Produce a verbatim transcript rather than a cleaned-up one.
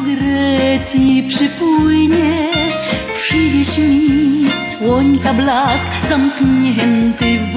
Grecji przypłynie, przywieź mi słońca blask zamknięty w